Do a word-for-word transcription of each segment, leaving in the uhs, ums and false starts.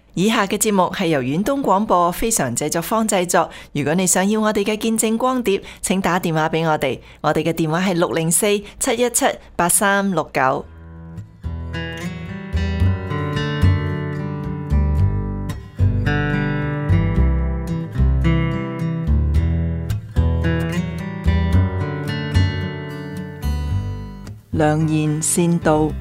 以下嘅節目係由遠東廣播非常製作坊製作。如果你想要我哋嘅見證光碟，請打電話俾我哋。我哋嘅電話係六零四七一七八三六九。良言善道。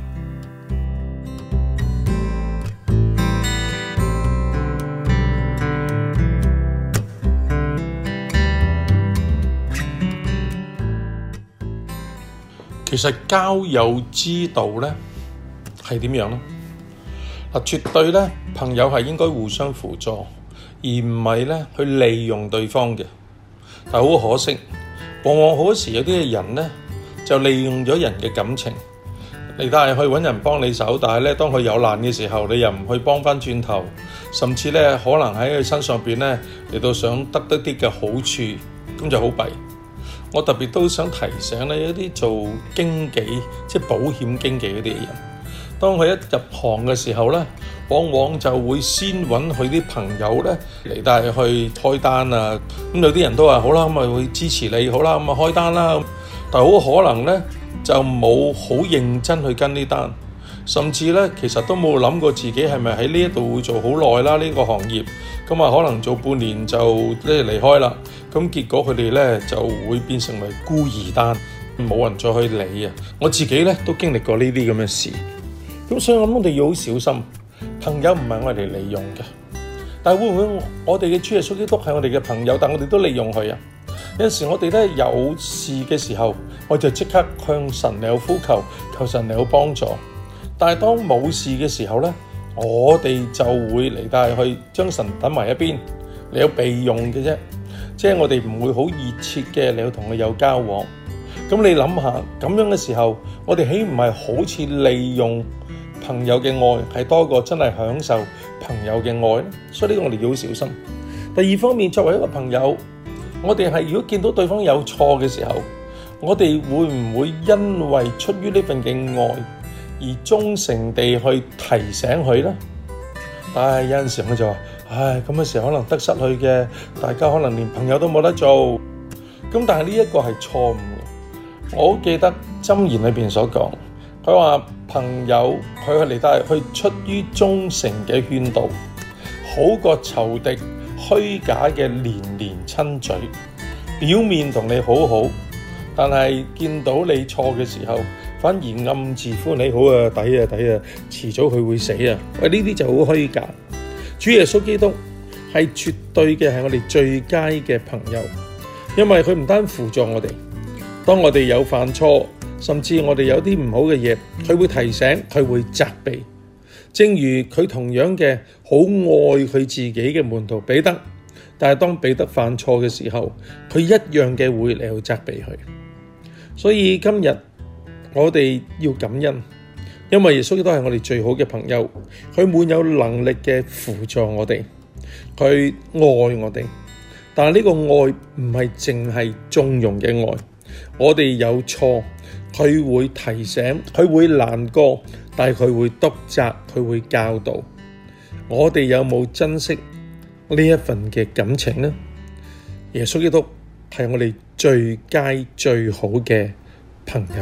其實交友之道呢係點樣呢？嗱，絕對呢，朋友係應該互相輔助，而唔係呢去利用對方嘅。但係好可惜，往往好多時有啲嘅人呢就利用咗人嘅感情，你帶去揾人幫你手，但係呢當佢有難嘅時候，你又唔去幫翻轉頭，甚至呢可能喺佢身上邊呢嚟到想得得啲嘅好處，咁就好弊。我特別都想提醒咧，一啲做經紀，即係保險經紀嗰啲嘅人，當佢一入行嘅時候咧，往往就會先揾佢啲朋友咧嚟帶去開單啊。咁有啲人都話好啦，咁咪會支持你，好啦，咁啊開單啦。但係好可能咧，就冇好認真去跟呢單，甚至咧其實都冇諗過自己係咪喺呢一度會做好耐啦，呢個行業。咁啊，可能做半年就咧離開啦。咁結果佢哋咧就會變成為孤兒單，冇人再去理啊！我自己咧都經歷過呢啲咁嘅事，咁所以我諗我哋要好小心，朋友唔係我哋利用嘅，但係會唔會我哋嘅主耶穌基督係我哋嘅朋友，但我哋都利用佢啊？有陣時我哋咧有事嘅時候，我就即刻向神嚟呼求，求神嚟幫助。但係當冇事嘅時候咧，我哋就會嚟帶去將神等埋一邊，你有備用嘅啫。即係我哋唔會好熱切嘅，你要同佢有交往。咁你諗下，咁樣嘅時候，我哋豈唔係好似利用朋友嘅愛，係多過真係享受朋友嘅愛呢？所以呢個我哋要好小心。第二方面，作為一個朋友，我哋係如果見到對方有錯嘅時候，我哋會唔會因為出於呢份嘅愛而忠誠地去提醒佢呢？但係有陣時我就話，唉，咁嘅時候可能得失去嘅，大家可能連朋友都冇得做。咁但係呢一個係錯誤嘅。我好記得箴言裏邊所講，佢話朋友佢嚟帶去出於忠誠嘅勸導，好過仇敵虛假嘅連連親嘴。表面同你好好，但係見到你錯嘅時候，反而暗自歡喜，好啊，抵啊抵啊，遲早佢會死啊！喂，呢啲就好虛假。主耶穌基督係絕對嘅係我哋最佳嘅朋友，因為佢唔單輔助我哋，當我哋有犯錯，甚至我哋有啲唔好嘅嘢，佢會提醒，佢會責備。正如佢同樣嘅好愛佢自己嘅門徒彼得，但係當彼得犯錯嘅時候，佢一樣嘅會嚟到責備佢。所以今日我哋要感恩，因為耶穌基督係我哋最好嘅朋友，佢滿有能力嘅輔助我哋，佢愛我哋。但係呢個愛唔係淨係縱容嘅愛，我哋有錯，佢會提醒，佢會難過，但係佢會督責，佢會教導。我哋有冇珍惜呢一份嘅感情呢？耶穌基督係我哋最佳最好嘅朋友。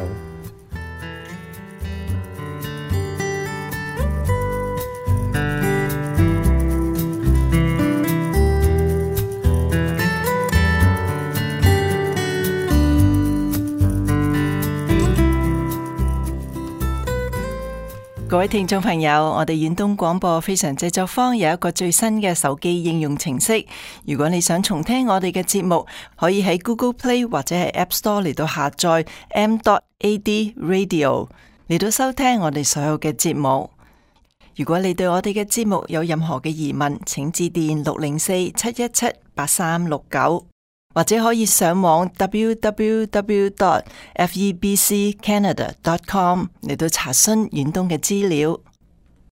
各位聽眾朋友，我哋遠東廣播非常製作坊有一個最新嘅手機應用程式。如果你想重聽我哋嘅節目，可以喺 Google Play 或者係 App Store 嚟到下載 m dot a d radio 嚟到收聽我哋所有嘅節目。如果你對我哋嘅節目有任何嘅疑問，請致電六零四七一七八三六九，或者可以上網 w w w dot f e b c canada dot com 嚟到查詢遠東嘅資料。